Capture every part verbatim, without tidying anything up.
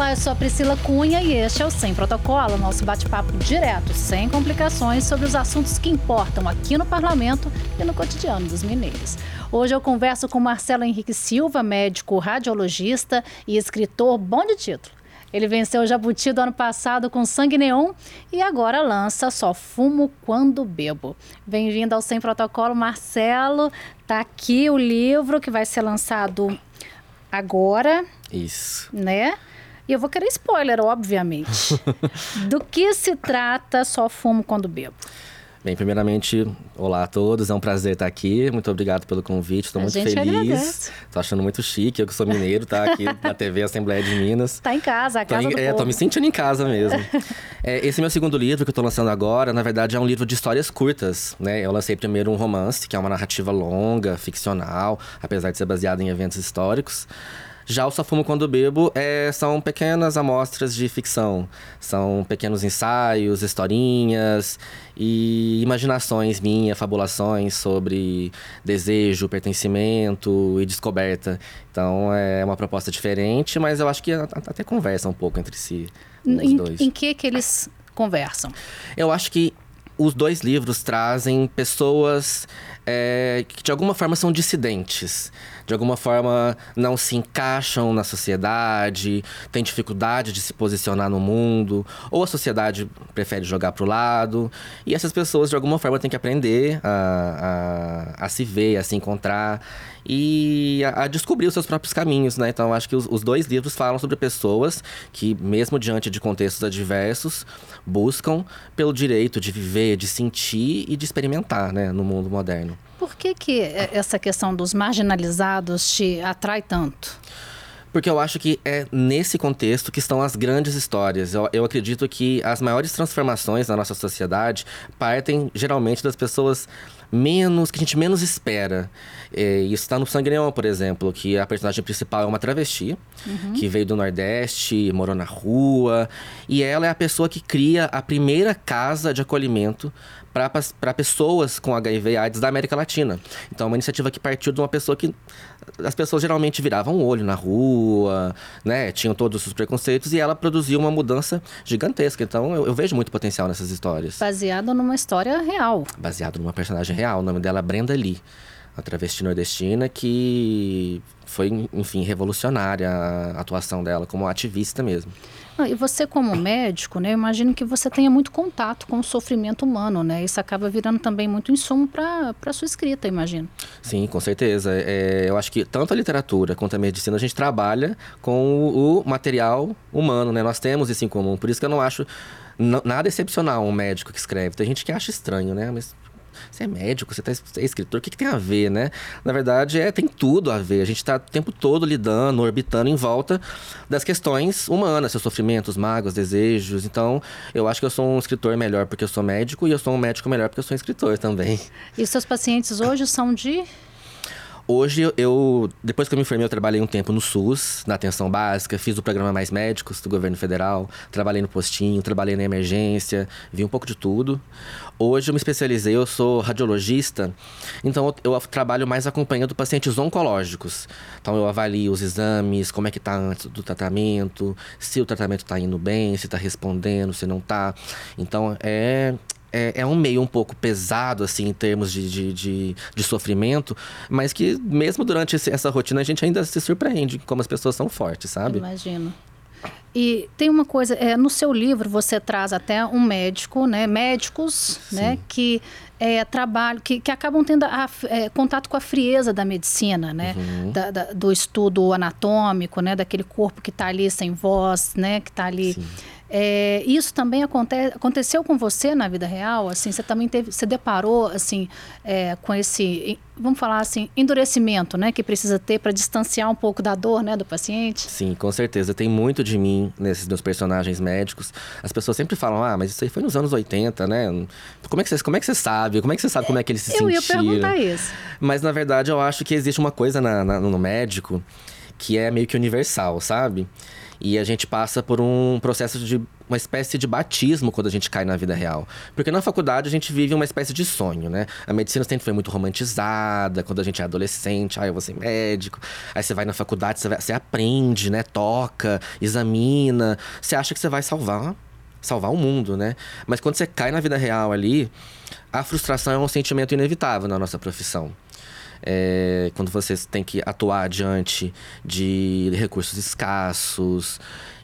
Olá, eu sou a Priscila Cunha e este é o Sem Protocolo, nosso bate-papo direto, sem complicações, sobre os assuntos que importam aqui no Parlamento e no cotidiano dos mineiros. Hoje eu converso com Marcelo Henrique Silva, médico radiologista e escritor bom de título. Ele venceu o Jabuti do ano passado com Sangue Neon e agora lança Só Fumo Quando Bebo. Bem-vindo ao Sem Protocolo, Marcelo. Tá aqui o livro que vai ser lançado agora. Isso. Né? E eu vou querer spoiler, obviamente. Do que se trata Só Fumo Quando Bebo? Bem, primeiramente, olá a todos, é um prazer estar aqui. Muito obrigado pelo convite, estou muito gente feliz. Agradece. Tô achando muito chique, eu que sou mineiro, tá aqui na T V Assembleia de Minas. Tá em casa, a casa tô em, do É, povo. tô me sentindo em casa mesmo. é, esse é meu segundo livro que eu tô lançando agora, na verdade é um livro de histórias curtas, né? Eu lancei primeiro um romance, que é uma narrativa longa, ficcional, apesar de ser baseado em eventos históricos. Já o Só Fumo Quando Bebo é, são pequenas amostras de ficção. São pequenos ensaios, historinhas e imaginações minhas, fabulações sobre desejo, pertencimento e descoberta. Então é uma proposta diferente, mas eu acho que até conversa um pouco entre si, os em, dois. Em que que eles conversam? Eu acho que os dois livros trazem pessoas é, que de alguma forma são dissidentes. De alguma forma não se encaixam na sociedade, têm dificuldade de se posicionar no mundo, ou a sociedade prefere jogar para o lado. E essas pessoas, de alguma forma, têm que aprender a, a, a se ver, a se encontrar e a, a descobrir os seus próprios caminhos, né? Então, acho que os, os dois livros falam sobre pessoas que, mesmo diante de contextos adversos, buscam pelo direito de viver, de sentir e de experimentar, né, no mundo moderno. Por que que essa questão dos marginalizados te atrai tanto? Porque eu acho que é nesse contexto que estão as grandes histórias. Eu, eu acredito que as maiores transformações na nossa sociedade partem, geralmente, das pessoas menos, que a gente menos espera. É, isso está no Sangue Neon, por exemplo, que a personagem principal é uma travesti, uhum. que veio do Nordeste, morou na rua. E ela é a pessoa que cria a primeira casa de acolhimento para pessoas com H I V e AIDS da América Latina. Então, é uma iniciativa que partiu de uma pessoa que as pessoas geralmente viravam o olho na rua, né? Tinham todos os preconceitos e ela produziu uma mudança gigantesca. Então, eu, eu vejo muito potencial nessas histórias. Baseado numa história real. Baseado numa personagem real. O nome dela é Brenda Lee, a travesti nordestina que foi, enfim, revolucionária a atuação dela como ativista mesmo. Ah, e você como médico, né, eu imagino que você tenha muito contato com o sofrimento humano, né? Isso acaba virando também muito insumo para a sua escrita, imagino. Sim, com certeza. É, eu acho que tanto a literatura quanto a medicina, a gente trabalha com o, o material humano, né? Nós temos isso em comum. Por isso que eu não acho n- nada excepcional um médico que escreve. Tem gente que acha estranho, né? Mas você é médico, você, tá, você é escritor, o que, que tem a ver, né? Na verdade, é, tem tudo a ver. A gente está o tempo todo lidando, orbitando em volta das questões humanas, seus sofrimentos, mágoas, desejos. Então, eu acho que eu sou um escritor melhor porque eu sou médico e eu sou um médico melhor porque eu sou um escritor também. E seus pacientes hoje são de... Hoje, eu, depois que eu me formei, eu trabalhei um tempo no SUS, na atenção básica, fiz o programa Mais Médicos do governo federal, trabalhei no postinho, trabalhei na emergência, vi um pouco de tudo. Hoje eu me especializei, eu sou radiologista, então eu, eu trabalho mais acompanhando pacientes oncológicos. Então eu avalio os exames, como é que tá antes do tratamento, se o tratamento tá indo bem, se tá respondendo, se não tá. Então é... É, é um meio um pouco pesado, assim, em termos de, de, de, de sofrimento, mas que mesmo durante esse, essa rotina a gente ainda se surpreende como as pessoas são fortes, sabe? Imagino. E tem uma coisa, é, no seu livro você traz até um médico, né, médicos, Sim. né, que é, trabalham, que, que acabam tendo a, é, contato com a frieza da medicina, né, Uhum. da, da, do estudo anatômico, né, daquele corpo que está ali sem voz, né, que está ali. Sim. É, isso também aconte, aconteceu com você na vida real? Assim, você também teve, você deparou assim, é, com esse, vamos falar assim, endurecimento, né, que precisa ter para distanciar um pouco da dor, né, do paciente? Sim, com certeza. Tem muito de mim nesses meus personagens médicos. As pessoas sempre falam, ah, mas isso aí foi nos anos oitenta, né? Como é que você, como é que você sabe? Como é que você sabe como é que eles se Eu sentiram? ia perguntar isso. Mas, na verdade, eu acho que existe uma coisa na, na, no médico que é meio que universal, sabe? E a gente passa por um processo de uma espécie de batismo quando a gente cai na vida real. Porque na faculdade a gente vive uma espécie de sonho, né? A medicina sempre foi muito romantizada, quando a gente é adolescente, ah, eu vou ser médico. Aí você vai na faculdade, você, vai, você aprende, né? Toca, examina. Você acha que você vai salvar, salvar o mundo, né? Mas quando você cai na vida real ali, a frustração é um sentimento inevitável na nossa profissão. É, quando você tem que atuar diante de recursos escassos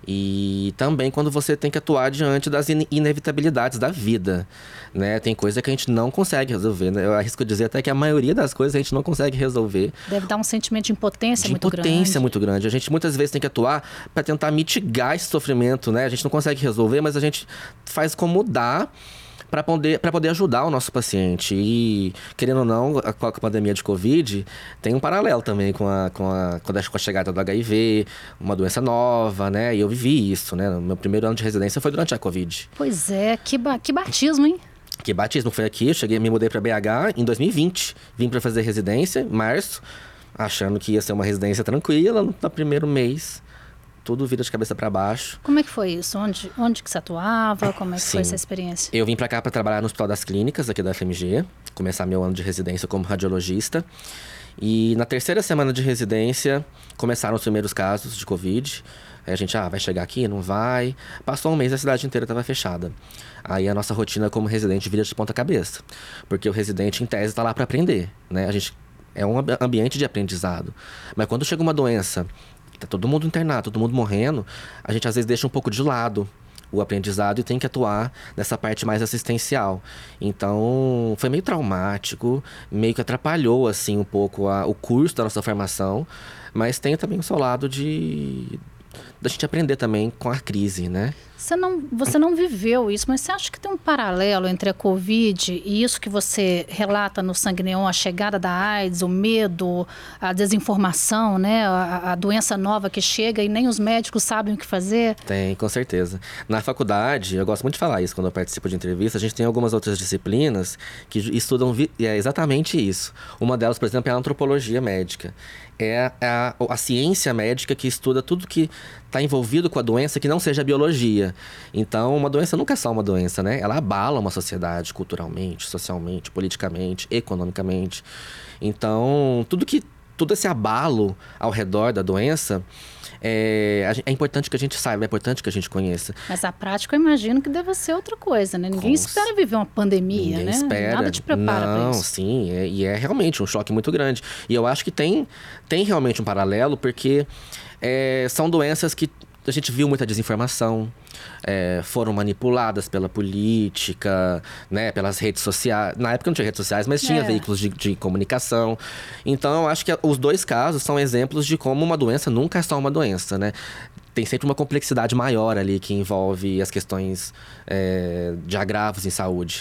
e também quando você tem que atuar diante das in- inevitabilidades da vida, né? Tem coisa que a gente não consegue resolver, né? Eu arrisco dizer até que a maioria das coisas a gente não consegue resolver. Deve dar um sentimento de impotência de muito grande. impotência muito grande. A gente muitas vezes tem que atuar para tentar mitigar esse sofrimento, né? A gente não consegue resolver, mas a gente faz como dá para poder, para poder ajudar o nosso paciente. E, querendo ou não, a, com a pandemia de Covid, tem um paralelo também com a, com a, com a chegada do H I V, uma doença nova, né? E eu vivi isso, né? O meu primeiro ano de residência foi durante a Covid. Pois é, que, ba- que batismo, hein? Que batismo foi aqui, eu cheguei, me mudei para B H em dois mil e vinte. Vim para fazer residência em março, achando que ia ser uma residência tranquila. No primeiro mês, tudo vira de cabeça para baixo. Como é que foi isso? Onde, onde que você atuava? Como é que Sim. foi essa experiência? Eu vim para cá para trabalhar no Hospital das Clínicas, aqui da F M G. Começar meu ano de residência como radiologista. E na terceira semana de residência, começaram os primeiros casos de Covid. Aí a gente, ah, vai chegar aqui? Não vai. Passou um mês, a cidade inteira estava fechada. Aí a nossa rotina como residente vira de ponta cabeça. Porque o residente, em tese, está lá para aprender, né? A gente é um ambi- ambiente de aprendizado. Mas quando chega uma doença, tá todo mundo internado, todo mundo morrendo, a gente às vezes deixa um pouco de lado o aprendizado e tem que atuar nessa parte mais assistencial. Então, foi meio traumático, meio que atrapalhou, assim, um pouco a, o curso da nossa formação, mas tem também o seu lado de da gente aprender também com a crise, né? Você não, você não viveu isso, mas você acha que tem um paralelo entre a Covid e isso que você relata no Sangue Neon, a chegada da AIDS, o medo, a desinformação, né? A, a doença nova que chega e nem os médicos sabem o que fazer? Tem, com certeza. Na faculdade, eu gosto muito de falar isso quando eu participo de entrevista, a gente tem algumas outras disciplinas que estudam vi- é exatamente isso. Uma delas, por exemplo, é a antropologia médica. É a, a ciência médica que estuda tudo que está envolvido com a doença que não seja a biologia. Então, uma doença nunca é só uma doença, né? Ela abala uma sociedade culturalmente, socialmente, politicamente, economicamente. Então, tudo que, todo esse abalo ao redor da doença, é, é importante que a gente saiba, é importante que a gente conheça. Mas a prática eu imagino que deve ser outra coisa, né? Ninguém Com espera viver uma pandemia, Ninguém né? espera. Nada te prepara Não, para isso. sim, é, e é realmente um choque muito grande. E eu acho que tem, tem realmente um paralelo, porque é, são doenças que a gente viu muita desinformação, é, foram manipuladas pela política, né, pelas redes sociais. Na época não tinha redes sociais, mas tinha É. veículos de, de comunicação. Então eu acho que os dois casos são exemplos de como uma doença nunca é só uma doença, né? Tem sempre uma complexidade maior ali que envolve as questões é, de agravos em saúde.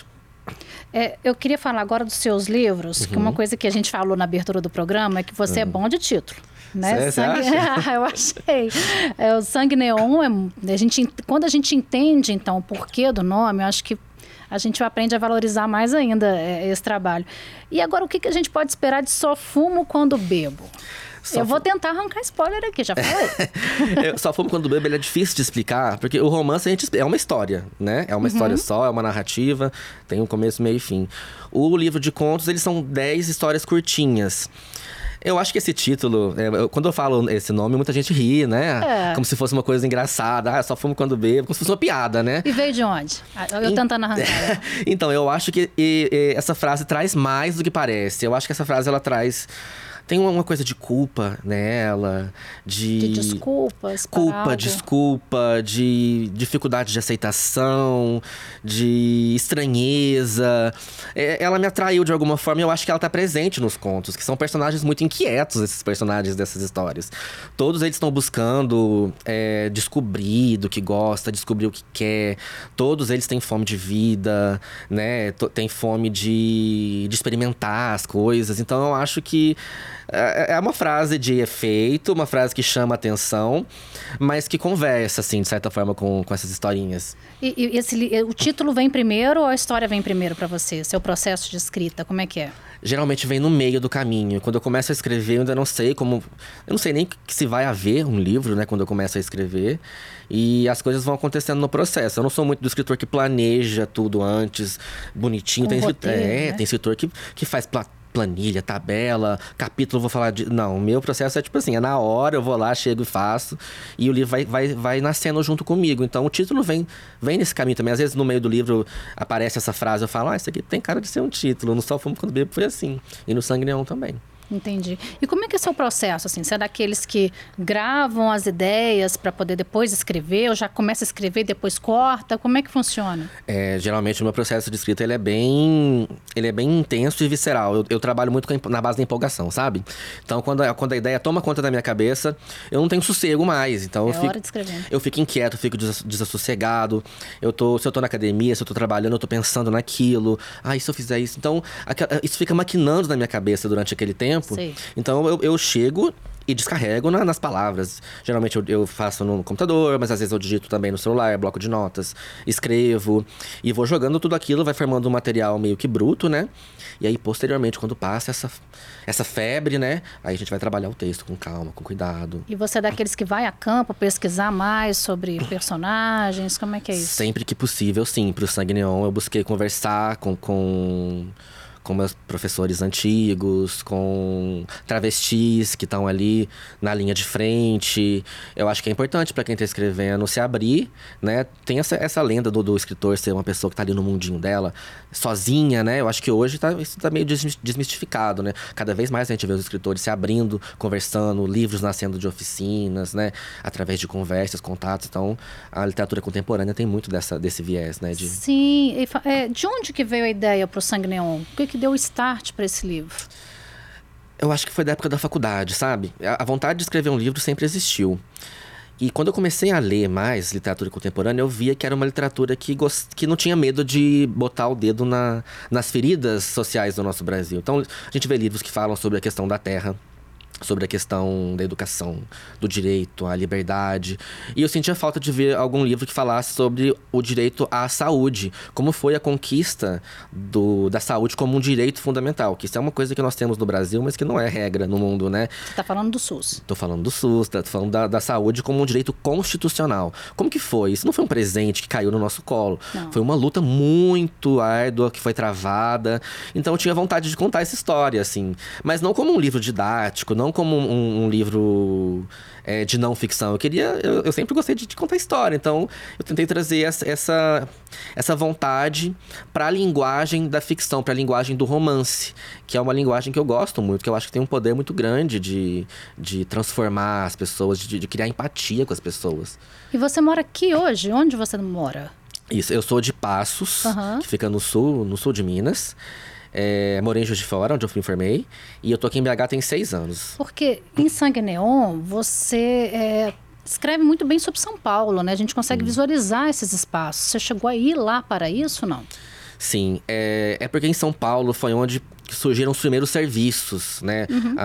É, eu queria falar agora dos seus livros, que uma coisa que a gente falou na abertura do programa é que você é bom de título. Né? Cê- cê Sangue... acha? eu achei. É, o Sangue Neon, é, a gente, quando a gente entende, então, o porquê do nome, eu acho que a gente aprende a valorizar mais ainda é, esse trabalho. E agora, o que, que a gente pode esperar de Só Fumo Quando Bebo? Só eu vou fu- tentar arrancar spoiler aqui, já falei. Eu Só Fumo Quando Bebo, ele é difícil de explicar, porque o romance a gente, é uma história, né? É uma história só, é uma narrativa, tem um começo, meio e fim. O livro de contos, eles são dez histórias curtinhas. Eu acho que esse título, é, eu- quando eu falo esse nome, muita gente ri, né? É. Como se fosse uma coisa engraçada. Ah, só fumo quando bebo, como se fosse uma piada, né? E veio de onde? Ah, Eu Em- tentando arrancar. Então, eu acho que e, e, essa frase traz mais do que parece. Eu acho que essa frase, ela traz... Tem uma, uma coisa de culpa nela, de... De desculpas. por Culpa, algo. desculpa, de dificuldade de aceitação, de estranheza. É, ela me atraiu de alguma forma e eu acho que ela tá presente nos contos, que são personagens muito inquietos, esses personagens dessas histórias. Todos eles estão buscando é, descobrir do que gosta, descobrir o que quer. Todos eles têm fome de vida, né? T- Têm fome de, de experimentar as coisas. Então eu acho que É, é uma frase de efeito, uma frase que chama atenção, mas que conversa, assim, de certa forma, com, com essas historinhas. E, e esse, o título vem primeiro ou a história vem primeiro para você? Seu processo de escrita, como é que é? Geralmente vem no meio do caminho. Quando eu começo a escrever, eu ainda não sei como... Eu não sei nem que se vai haver um livro, né? Quando eu começo a escrever. E as coisas vão acontecendo no processo. Eu não sou muito do escritor que planeja tudo antes, bonitinho. Com Tem, roteiro, é, né? tem escritor que, que faz pla- planilha, tabela, capítulo, vou falar de... Não, o meu processo é tipo assim, é na hora, eu vou lá, chego e faço. E o livro vai, vai, vai nascendo junto comigo. Então, o título vem, vem nesse caminho também. Às vezes, no meio do livro, aparece essa frase. Eu falo, ah, isso aqui tem cara de ser um título. No Só Fumo Quando Bebo foi assim. E no Sangue Neon também. Entendi. E como é que é o seu processo, assim? Você é daqueles que gravam as ideias para poder depois escrever? Ou já começa a escrever e depois corta? Como é que funciona? É, geralmente, o meu processo de escrita, ele é bem, ele é bem intenso e visceral. Eu, eu trabalho muito com a, na base da empolgação, sabe? Então, quando a, quando a ideia toma conta da minha cabeça, eu não tenho sossego mais. Então, É eu fico, hora de escrever. Eu fico inquieto, eu fico des, desassossegado. Eu tô, se eu tô na academia, se eu tô trabalhando, eu tô pensando naquilo. Ah, e se eu fizer isso? Então, aquela, isso fica maquinando na minha cabeça durante aquele tempo. Sei. Então, eu, eu chego e descarrego na, nas palavras. Geralmente eu, eu faço no computador, mas às vezes eu digito também no celular, bloco de notas, escrevo. E vou jogando tudo aquilo, vai formando um material meio que bruto, né? E aí, posteriormente, quando passa essa, essa febre, né? Aí a gente vai trabalhar o texto com calma, com cuidado. E você é daqueles que vai a campo pesquisar mais sobre personagens? Como é que é isso? Sempre que possível, sim. Pro Sangue Neon, eu busquei conversar com... com... com meus professores antigos, com travestis que estão ali na linha de frente. Eu acho que é importante para quem está escrevendo se abrir, né? Tem essa, essa lenda do, do escritor ser uma pessoa que está ali no mundinho dela, sozinha, né? Eu acho que hoje tá, isso está meio desmistificado, né? Cada vez mais a gente vê os escritores se abrindo, conversando, livros nascendo de oficinas, né? Através de conversas, contatos. Então, a literatura contemporânea tem muito dessa, desse viés, né? De... Sim. E, é, de onde que veio a ideia para o Sangue Neon? O que que deu o start para esse livro? Eu acho que foi da época da faculdade, sabe? A vontade de escrever um livro sempre existiu. E quando eu comecei a ler mais literatura contemporânea, eu via que era uma literatura que, gost... que não tinha medo de botar o dedo na... nas feridas sociais do nosso Brasil. Então, a gente vê livros que falam sobre a questão da terra, sobre a questão da educação, do direito à liberdade. E eu sentia falta de ver algum livro que falasse sobre o direito à saúde, como foi a conquista do, da saúde como um direito fundamental, que isso é uma coisa que nós temos no Brasil, mas que não é regra no mundo, né? Você está falando do SUS. Tô falando do SUS, tô falando da, da saúde como um direito constitucional. Como que foi? Isso não foi um presente que caiu no nosso colo. Não. Foi uma luta muito árdua que foi travada. Então eu tinha vontade de contar essa história, assim. Mas não como um livro didático, não como um, um livro é, de não ficção. Eu queria... Eu, eu sempre gostei de, de contar história. Então, eu tentei trazer essa, essa, essa vontade para a linguagem da ficção, para a linguagem do romance, que é uma linguagem que eu gosto muito, que eu acho que tem um poder muito grande de, de transformar as pessoas, de, de criar empatia com as pessoas. E você mora aqui hoje? Onde você mora? Isso, eu sou de Passos, Uhum. que fica no sul, no sul de Minas. É, morei em Juiz de Fora, onde eu me formei. E eu tô aqui em B H tem seis anos. Porque em Sangue Neon, você é, escreve muito bem sobre São Paulo, né? A gente consegue hum. visualizar esses espaços. Você chegou a ir lá para isso, não? Sim, é, é porque em São Paulo foi onde surgiram os primeiros serviços, né? Uhum.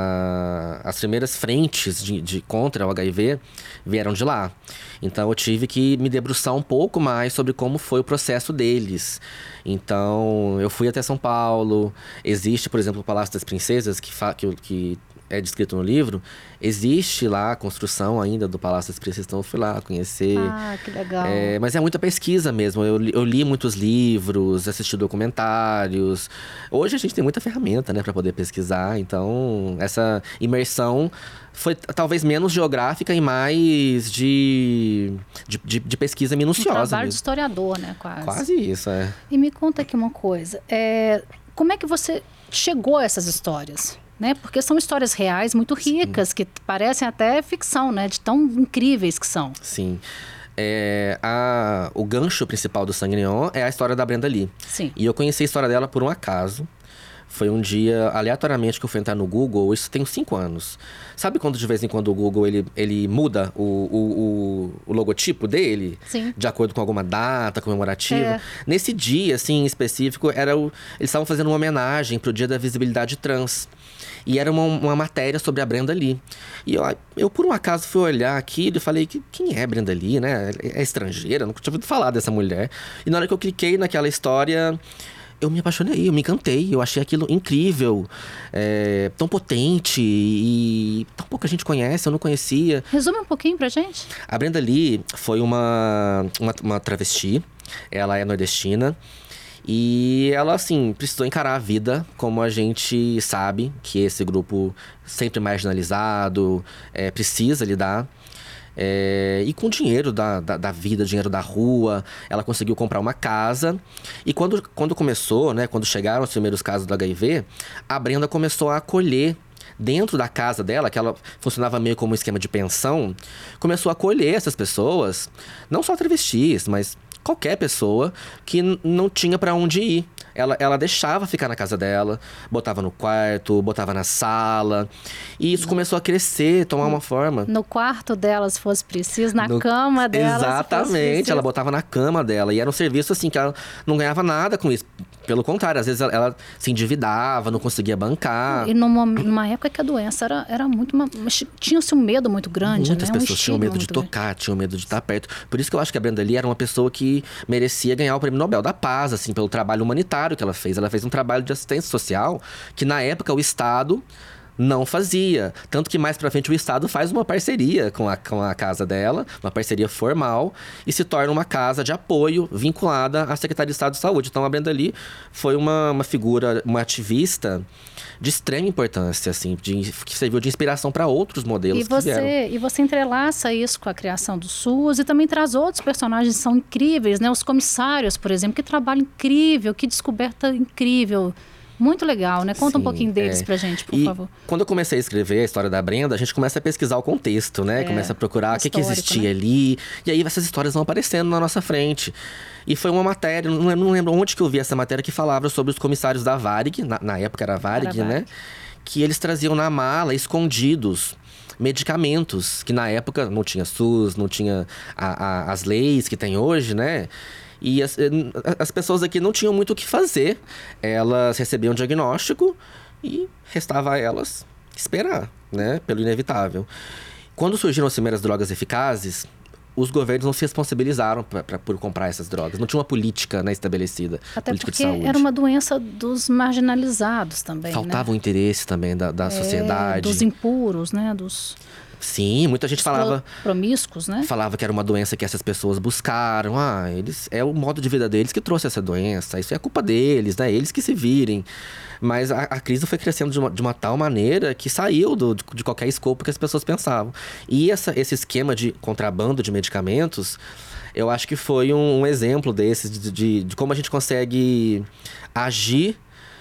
A, as primeiras frentes de, de contra o H I V vieram de lá. Então eu tive que me debruçar um pouco mais sobre como foi o processo deles. Então eu fui até São Paulo. Existe, por exemplo, o Palácio das Princesas, que, fa que, que é descrito no livro. Existe lá a construção ainda do Palácio das Princesas, então eu fui lá conhecer. Ah, que legal. É, mas é muita pesquisa mesmo. Eu, eu li muitos livros, assisti documentários. Hoje a gente tem muita ferramenta, né, para poder pesquisar. Então, essa imersão foi talvez menos geográfica e mais de, de, de, de pesquisa minuciosa. Um trabalho mesmo. de historiador, né, quase. Quase isso, é. E me conta aqui uma coisa. É, como é que você chegou a essas histórias? Né? Porque são histórias reais muito ricas, Sim. que parecem até ficção, né? De tão incríveis que são. Sim. É, a, o gancho principal do Sangue Neon é a história da Brenda Lee. Sim. E eu conheci a história dela por um acaso. Foi um dia, aleatoriamente, que eu fui entrar no Google. Isso tem uns cinco anos. Sabe quando, de vez em quando, o Google ele, ele muda o, o, o, o logotipo dele? Sim. De acordo com alguma data comemorativa? É. Nesse dia, assim, em específico, era o, eles estavam fazendo uma homenagem pro Dia da Visibilidade Trans. E era uma, uma matéria sobre a Brenda Lee. E eu, eu, por um acaso, fui olhar aquilo e falei, quem é Brenda Lee, né? É estrangeira, nunca tinha ouvido falar dessa mulher. E na hora que eu cliquei naquela história, eu me apaixonei, eu me encantei. Eu achei aquilo incrível, é, tão potente e tão pouca gente conhece, eu não conhecia. Resume um pouquinho pra gente. A Brenda Lee foi uma, uma, uma travesti, ela é nordestina. E ela, assim, precisou encarar a vida como a gente sabe que esse grupo sempre marginalizado é, precisa lidar. É, e com dinheiro da, da, da vida, dinheiro da rua, ela conseguiu comprar uma casa. E quando, quando começou, né, quando chegaram os primeiros casos do H I V, a Brenda começou a acolher dentro da casa dela, que ela funcionava meio como um esquema de pensão, começou a acolher essas pessoas, não só travestis, mas qualquer pessoa que n- não tinha pra onde ir. Ela, ela deixava ficar na casa dela, botava no quarto, botava na sala. E isso começou a crescer, tomar uma forma. No quarto dela, se fosse preciso, na No- cama dela, se fosse Exatamente, preciso. ela botava na cama dela. E era um serviço assim que ela não ganhava nada com isso. Pelo contrário, às vezes ela, ela se endividava, não conseguia bancar. E numa, numa época que a doença era, era muito... uma- tinha-se um medo muito grande, Muitas né? Um pessoas tinham estigma medo de muito grande. tocar, tinham medo de estar perto. Por isso que eu acho que a Brenda Lee era uma pessoa que merecia ganhar o Prêmio Nobel da Paz, assim, pelo trabalho humanitário que ela fez. Ela fez um trabalho de assistência social que, na época, o Estado não fazia. Tanto que mais pra frente o Estado faz uma parceria com a, com a casa dela, uma parceria formal, e se torna uma casa de apoio vinculada à Secretaria de Estado de Saúde. Então a Brenda Lee foi uma, uma figura, uma ativista de extrema importância, assim, de, que serviu de inspiração para outros modelos E que vieram. você, e você entrelaça isso com a criação do SUS e também traz outros personagens que são incríveis, né? Os comissários, por exemplo, que trabalho incrível, que descoberta incrível. Muito legal, né? Conta um Sim, pouquinho deles é. pra gente, por E favor. quando eu comecei a escrever a história da Brenda, a gente começa a pesquisar o contexto, né? É, Começa a procurar o que, que histórico, existia né? ali. E aí essas histórias vão aparecendo na nossa frente. E foi uma matéria, não lembro, não lembro onde que eu vi essa matéria, que falava sobre os comissários da Varig, na, na época era a Varig, Era a né? Varig. Que eles traziam na mala, escondidos, medicamentos, que na época não tinha SUS, não tinha a- a- as leis que tem hoje, né? E as, eh, as pessoas aqui não tinham muito o que fazer. Elas recebiam um diagnóstico e restava a elas esperar, né? Pelo inevitável. Quando surgiram as primeiras drogas eficazes, os governos não se responsabilizaram pra, pra, por comprar essas drogas. Não tinha uma política, né, estabelecida. Até política porque de saúde. era uma doença dos marginalizados também, Faltava né? o interesse também da, da É, sociedade. dos impuros, né? Dos Sim, muita gente falava... promíscuos, né? Falava que era uma doença que essas pessoas buscaram. Ah, eles, é o modo de vida deles que trouxe essa doença. Isso é culpa deles, né? Eles que se virem. Mas a, a crise foi crescendo de uma, de uma tal maneira que saiu do, de, de qualquer escopo que as pessoas pensavam. E essa, esse esquema de contrabando de medicamentos, eu acho que foi um, um exemplo desses, de, de, de como a gente consegue agir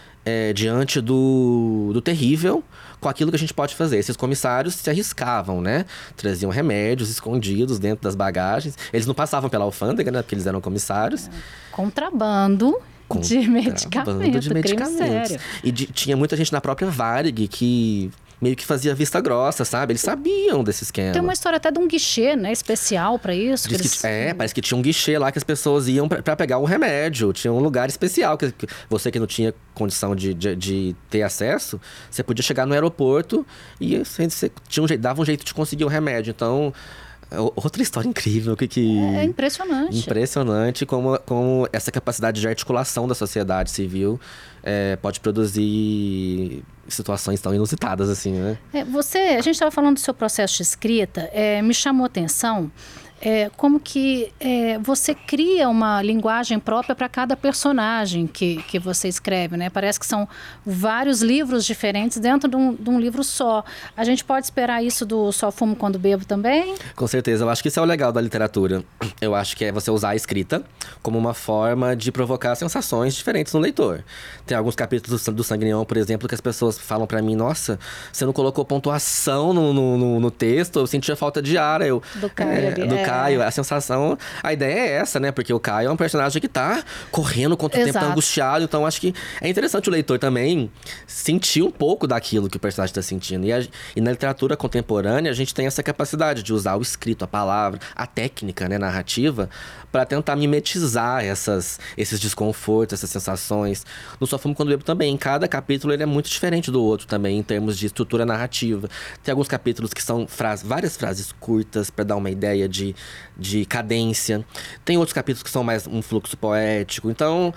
é, diante do, do terrível com aquilo que a gente pode fazer. Esses comissários se arriscavam, né? Traziam remédios escondidos dentro das bagagens. Eles não passavam pela alfândega, né? Porque eles eram comissários. Contrabando de medicamento, Contrabando de crime medicamentos. sério. E de- tinha muita gente na própria Varig que meio que fazia vista grossa, sabe? Eles sabiam desse esquema. Tem uma história até de um guichê, né? Especial pra isso. Diz que que, eles- é, parece que tinha um guichê lá que as pessoas iam pra, pra pegar um remédio. Tinha um lugar especial. Que, que você que não tinha condição de, de, de ter acesso, você podia chegar no aeroporto e você, você tinha um jeito, dava um jeito de conseguir o remédio. Então, é outra história incrível. Que, que... É impressionante. Impressionante como, como essa capacidade de articulação da sociedade civil é, pode produzir situações tão inusitadas assim, né? É, você, a gente estava falando do seu processo de escrita, é, me chamou a atenção é, como que é, você cria uma linguagem própria para cada personagem que, que você escreve, né? Parece que são vários livros diferentes dentro de um, de um livro só. A gente pode esperar isso do Só Fumo Quando Bebo também? Com certeza, eu acho que isso é o legal da literatura. Eu acho que é você usar a escrita como uma forma de provocar sensações diferentes no leitor. Tem alguns capítulos do Sangrião, por exemplo, que as pessoas falam pra mim: nossa, você não colocou pontuação no, no, no, no texto, eu sentia falta de ar. Eu, Do Caio é, ali, do é. Caio. A sensação, a ideia é essa, né? Porque o Caio é um personagem que tá correndo contra o tempo, tá angustiado. Então, acho que é interessante o leitor também sentir um pouco daquilo que o personagem tá sentindo. E, a, e na literatura contemporânea, a gente tem essa capacidade de usar o escrito, a palavra, a técnica, né, narrativa, para tentar mimetizar essas, esses desconfortos, essas sensações. No Só Fumo Quando Bebo também, cada capítulo ele é muito diferente do outro também, em termos de estrutura narrativa. Tem alguns capítulos que são frases, várias frases curtas, para dar uma ideia de, de cadência. Tem outros capítulos que são mais um fluxo poético. Então,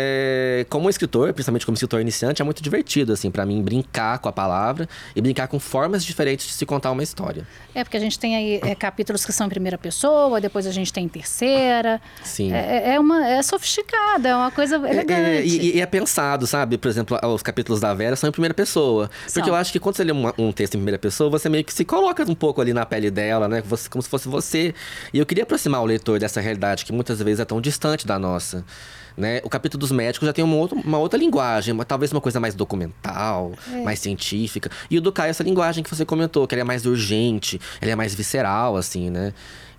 é, como escritor, principalmente como escritor iniciante, é muito divertido, assim, para mim, brincar com a palavra e brincar com formas diferentes de se contar uma história. É, porque a gente tem aí é, capítulos que são em primeira pessoa, depois a gente tem em terceira. Sim. É, é, uma, é sofisticada, é uma coisa elegante. É, é, e, e é pensado, sabe? Por exemplo, os capítulos da Vera são em primeira pessoa. São. Porque eu acho que quando você lê um, um texto em primeira pessoa, você meio que se coloca um pouco ali na pele dela, né? Você, como se fosse você. E eu queria aproximar o leitor dessa realidade que muitas vezes é tão distante da nossa. Né? O capítulo dos médicos já tem uma outra, uma outra linguagem, uma, talvez uma coisa mais documental, é. mais científica. E o do Caio, essa linguagem que você comentou, que ele é mais urgente, ele é mais visceral, assim, né?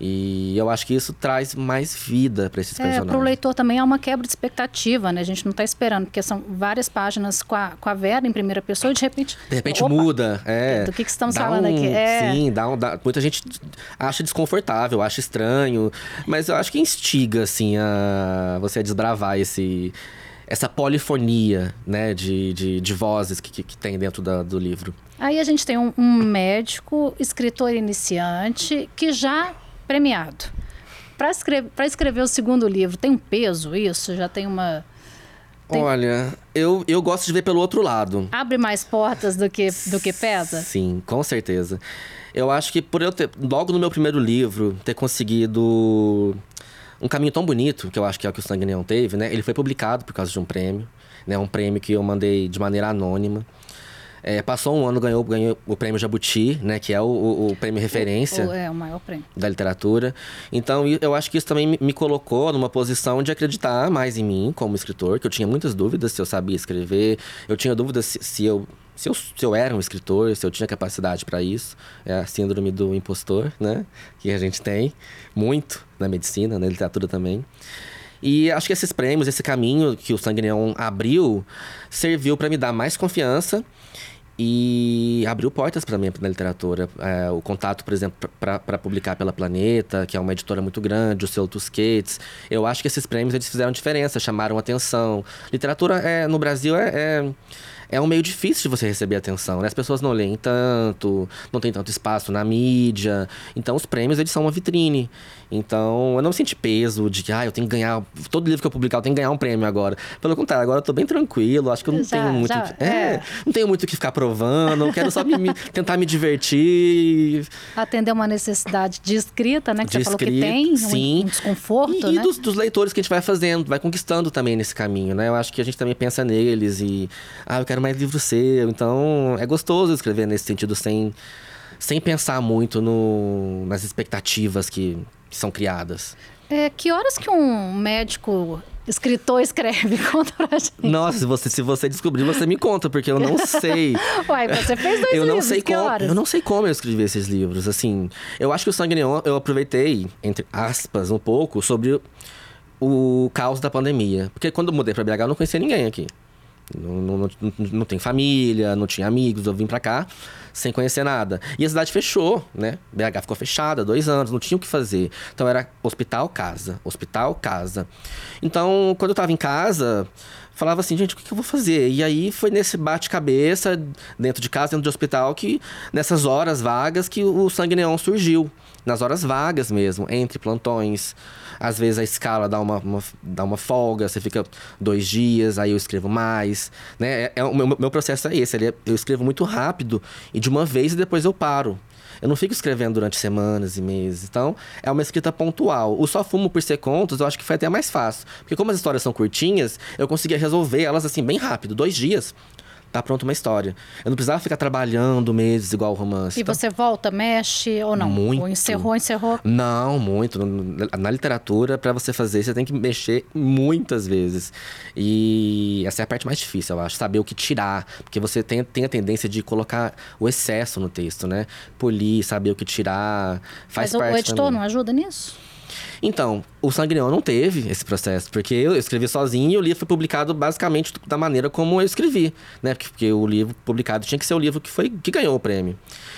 E eu acho que isso traz mais vida para esses é, personagens. Para o leitor também é uma quebra de expectativa, né? A gente não está esperando, porque são várias páginas com a, com a Vera em primeira pessoa e de repente... De repente opa, muda. É, do que, que estamos dá falando um, aqui. É. Sim, dá um, dá, muita gente acha desconfortável, acha estranho. Mas eu acho que instiga, assim, a você a desbravar esse... essa polifonia, né, de, de, de vozes que, que, que tem dentro da, do livro. Aí a gente tem um, um médico, escritor iniciante, que já premiado. Para escrever, para escrever o segundo livro, tem um peso isso? Já tem uma... Tem... Olha, eu, eu gosto de ver pelo outro lado. Abre mais portas do que, do que pesa? Sim, com certeza. Eu acho que por eu ter, logo no meu primeiro livro, ter conseguido... um caminho tão bonito, que eu acho que é o que o Sangue Neon teve, né? Ele foi publicado por causa de um prêmio, né? Um prêmio que eu mandei de maneira anônima. É, passou um ano, ganhou, ganhou o prêmio Jabuti, né? Que é o, o, o prêmio referência. O, o, é o maior prêmio da literatura. Então, eu acho que isso também me colocou numa posição de acreditar mais em mim como escritor, que eu tinha muitas dúvidas se eu sabia escrever. Eu tinha dúvidas se, se eu... Se eu, se eu era um escritor, se eu tinha capacidade para isso. É a síndrome do impostor, né? Que a gente tem muito na medicina, na literatura também. E acho que esses prêmios, esse caminho que o Sangue Neon abriu, serviu para me dar mais confiança e abriu portas para mim na literatura. É, o contato, por exemplo, para publicar pela Planeta, que é uma editora muito grande, o Selo Tusquets. Eu acho que esses prêmios eles fizeram diferença, chamaram atenção. Literatura é, no Brasil é... é É um meio difícil de você receber atenção, né? As pessoas não leem tanto, não tem tanto espaço na mídia. Então, os prêmios, eles são uma vitrine. Então, eu não senti peso de que, ah, eu tenho que ganhar... Todo livro que eu publicar, eu tenho que ganhar um prêmio agora. Pelo contrário, agora eu tô bem tranquilo. Acho que eu não já, tenho muito... Já, que, é, é. Não tenho muito o que ficar provando. Eu quero só me, me, tentar me divertir. Atender uma necessidade de escrita, né? Que de você falou escrita, que tem. sim. Um, um desconforto, e, né? E dos, dos leitores que a gente vai fazendo, vai conquistando também nesse caminho, né? Eu acho que a gente também pensa neles e... Ah, eu quero mais livro seu. Então, é gostoso escrever nesse sentido, sem, sem pensar muito no, nas expectativas que, que são criadas. É, que horas que um médico escritor escreve? Conta pra gente. Nossa, se você, se você descobrir, você me conta, porque eu não sei. Uai, você fez dois eu livros, não sei que como, horas? Eu não sei como eu escrevi esses livros, assim. Eu acho que o Sangue Neon, eu aproveitei, entre aspas, um pouco, sobre o caos da pandemia. Porque quando eu mudei pra B H, eu não conhecia ninguém aqui. Não, não, não, não tem família, não tinha amigos, eu vim pra cá sem conhecer nada. E a cidade fechou, né? B H ficou fechada, dois anos, não tinha o que fazer. Então era hospital, casa, hospital, casa. Então, quando eu tava em casa, falava assim, gente, o que, que eu vou fazer? E aí foi nesse bate-cabeça, dentro de casa, dentro de hospital, que nessas horas vagas que o Sangue Neon surgiu. Nas horas vagas mesmo, entre plantões. Às vezes a escala dá uma, uma, dá uma folga, você fica dois dias, aí eu escrevo mais. Né? É, é, o meu, meu processo é esse, ele é, eu escrevo muito rápido e de uma vez e depois eu paro. Eu não fico escrevendo durante semanas e meses. Então, é uma escrita pontual. O Só Fumo por Ser Contos, eu acho que foi até mais fácil. Porque como as histórias são curtinhas, eu conseguia resolver elas assim bem rápido, dois dias. tá pronta uma história. Eu não precisava ficar trabalhando meses igual o romance. E Então, você volta, mexe ou não? Muito. Ou encerrou, encerrou? Não, muito. Na literatura, para você fazer, você tem que mexer muitas vezes. E essa é a parte mais difícil, eu acho. Saber o que tirar. Porque você tem, tem a tendência de colocar o excesso no texto, né? Polir, saber o que tirar. Faz Mas parte o editor também. não ajuda nisso? Então, o Sangue Neon não teve esse processo, porque eu escrevi sozinho e o livro foi publicado basicamente da maneira como eu escrevi, né? Porque, porque o livro publicado tinha que ser o livro que, foi, que ganhou o prêmio.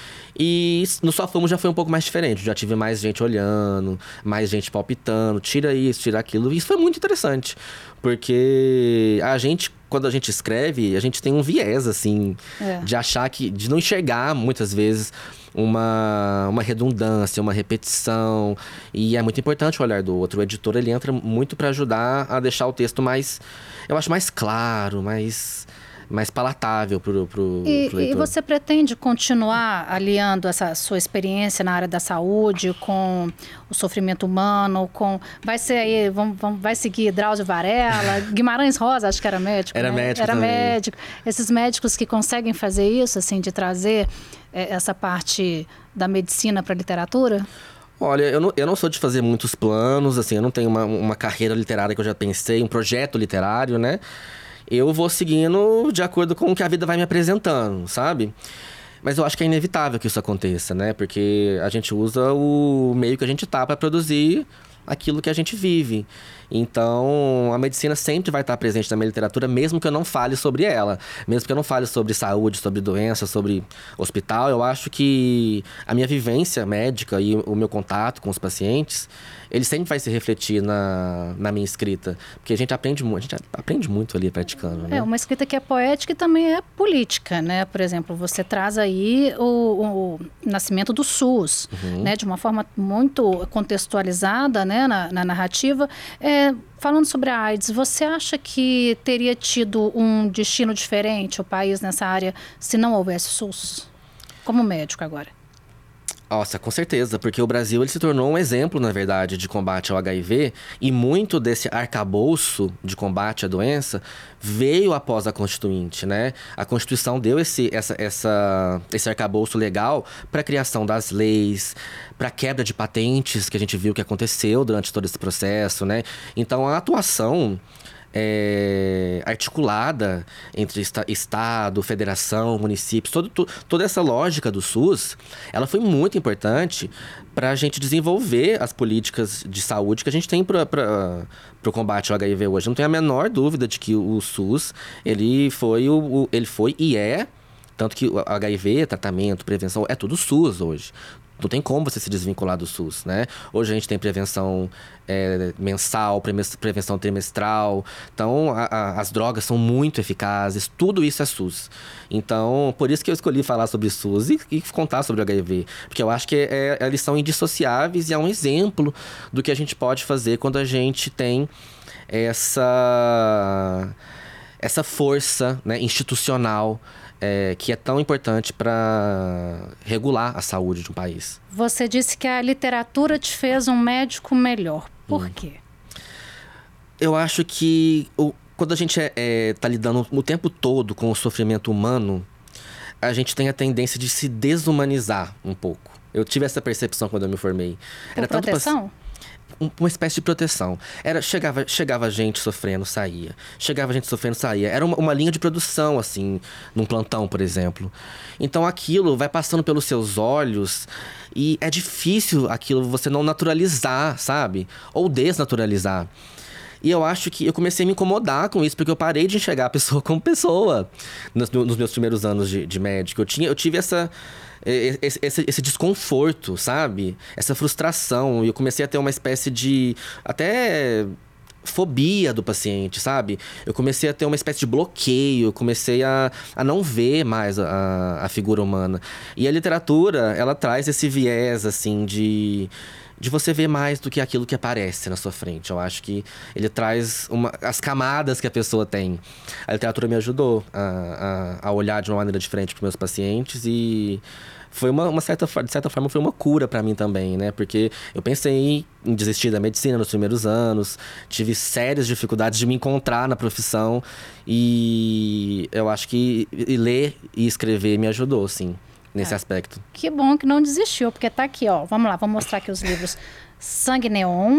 E no Só Fomos já foi um pouco mais diferente, já tive mais gente olhando, mais gente palpitando, tira isso, tira aquilo. E isso foi muito interessante, porque a gente, quando a gente escreve, a gente tem um viés, assim, É. de achar que, de não enxergar muitas vezes uma, uma redundância, uma repetição. E é muito importante o olhar do outro. O editor, ele entra muito para ajudar a deixar o texto mais, eu acho, mais claro, mais, mais palatável pro, pro, E, pro e leitor. você pretende continuar aliando essa sua experiência na área da saúde com o sofrimento humano, com... Vai ser aí, vamos, vamos, vai seguir Drauzio Varela, Guimarães Rosa, acho que era médico, Era né? médico Era também. médico. Esses médicos que conseguem fazer isso, assim, de trazer é, essa parte da medicina para a literatura? Olha, eu não, eu não sou de fazer muitos planos, assim, eu não tenho uma, uma carreira literária que eu já pensei, um projeto literário, né? Eu vou seguindo de acordo com o que a vida vai me apresentando, sabe? Mas eu acho que é inevitável que isso aconteça, né? Porque a gente usa o meio que a gente tá para produzir aquilo que a gente vive. Então, a medicina sempre vai estar presente na minha literatura, mesmo que eu não fale sobre ela. Mesmo que eu não fale sobre saúde, sobre doença, sobre hospital. Eu acho que a minha vivência médica e o meu contato com os pacientes, ele sempre vai se refletir na, na minha escrita. Porque a gente aprende muito, a gente aprende muito ali praticando, né? É, uma escrita que é poética e também é política, né? Por exemplo, você traz aí o, o nascimento do SUS, Uhum. né? De uma forma muito contextualizada, né? Na, na narrativa. É, falando sobre a AIDS, você acha que teria tido um destino diferente o país nessa área se não houvesse SUS? Como médico agora. Nossa, com certeza, porque o Brasil ele se tornou um exemplo, na verdade, de combate ao H I V, e muito desse arcabouço de combate à doença veio após a Constituinte, né? A Constituição deu esse, essa, essa, esse arcabouço legal para a criação das leis, para a quebra de patentes, que a gente viu que aconteceu durante todo esse processo, né? Então, a atuação... É, articulada entre esta, Estado, Federação, municípios, todo, to, toda essa lógica do SUS, ela foi muito importante para a gente desenvolver as políticas de saúde que a gente tem para o combate ao H I V hoje. Não tenho a menor dúvida de que o SUS, ele foi, o, o, ele foi e é, tanto que o H I V, tratamento, prevenção, é tudo SUS hoje. Não tem como você se desvincular do SUS, né? Hoje a gente tem prevenção é, mensal, prevenção trimestral. Então, a, a, as drogas são muito eficazes. Tudo isso é SUS. Então, por isso que eu escolhi falar sobre SUS e, e contar sobre o H I V. Porque eu acho que é, é, eles são indissociáveis e é um exemplo do que a gente pode fazer quando a gente tem essa, essa força, né, institucional, É, que é tão importante para regular a saúde de um país. Você disse que a literatura te fez um médico melhor. Por hum. quê? Eu acho que o, quando a gente está é, é, lidando o tempo todo com o sofrimento humano, a gente tem a tendência de se desumanizar um pouco. Eu tive essa percepção quando eu me formei. Por Era proteção? Tanto uma espécie de proteção. Era, chegava, chegava gente sofrendo, saía. Chegava gente sofrendo, saía. Era uma, uma linha de produção, assim, num plantão, por exemplo. Então, aquilo vai passando pelos seus olhos e é difícil aquilo você não naturalizar, sabe? Ou desnaturalizar. E eu acho que eu comecei a me incomodar com isso, porque eu parei de enxergar a pessoa como pessoa nos, nos meus primeiros anos de, de médico. Eu, tinha, eu tive essa... Esse, esse, esse desconforto, sabe? Essa frustração. E eu comecei a ter uma espécie de... até fobia do paciente, sabe? Eu comecei a ter uma espécie de bloqueio. Eu comecei a, a não ver mais a, a figura humana. E a literatura, ela traz esse viés, assim, de... de você ver mais do que aquilo que aparece na sua frente. Eu acho que ele traz uma, as camadas que a pessoa tem. A literatura me ajudou a, a, a olhar de uma maneira diferente para os meus pacientes e foi uma, uma certa, de certa forma foi uma cura para mim também, né? Porque eu pensei em desistir da medicina nos primeiros anos, tive sérias dificuldades de me encontrar na profissão e eu acho que e ler e escrever me ajudou, sim. Nesse é. aspecto. Que bom que não desistiu, porque tá aqui, ó. Vamos lá, vou mostrar aqui os livros. Sangue Neon.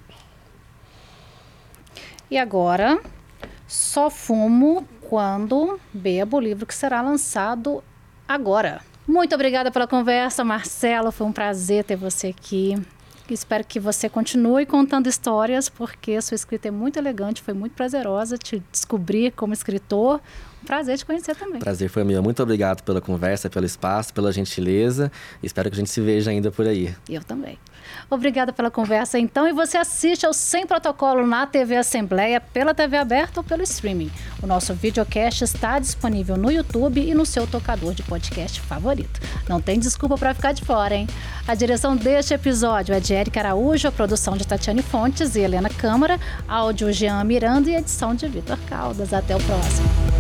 E agora, Só Fumo Quando Bebo, o livro que será lançado agora. Muito obrigada pela conversa, Marcelo. Foi um prazer ter você aqui. Espero que você continue contando histórias, porque sua escrita é muito elegante, foi muito prazerosa te descobrir como escritor. Prazer te conhecer também. Prazer foi meu. Muito obrigado pela conversa, pelo espaço, pela gentileza. Espero que a gente se veja ainda por aí. Eu também. Obrigada pela conversa, então. E você assiste ao Sem Protocolo na T V Assembleia, pela T V aberta ou pelo streaming. O nosso videocast está disponível no YouTube e no seu tocador de podcast favorito. Não tem desculpa para ficar de fora, hein? A direção deste episódio é de Érica Araújo, a produção de Tatiane Fontes e Helena Câmara, áudio Jean Miranda e edição de Vitor Caldas. Até o próximo.